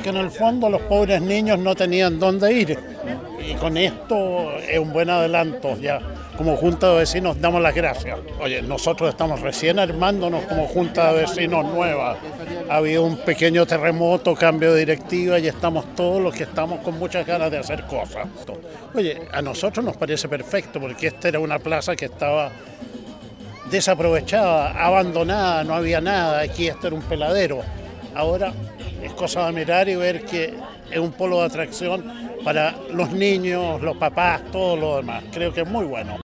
porque en el fondo los pobres niños no tenían dónde ir. Y con esto es un buen adelanto ya. Como Junta de Vecinos damos las gracias. Oye, nosotros estamos recién armándonos como Junta de Vecinos nueva. Ha habido un pequeño terremoto, cambio de directiva y estamos todos los que estamos con muchas ganas de hacer cosas. Oye, a nosotros nos parece perfecto porque esta era una plaza que estaba desaprovechada, abandonada, no había nada, aquí esto era un peladero. Ahora es cosa de mirar y ver que es un polo de atracción para los niños, los papás, todo lo demás. Creo que es muy bueno.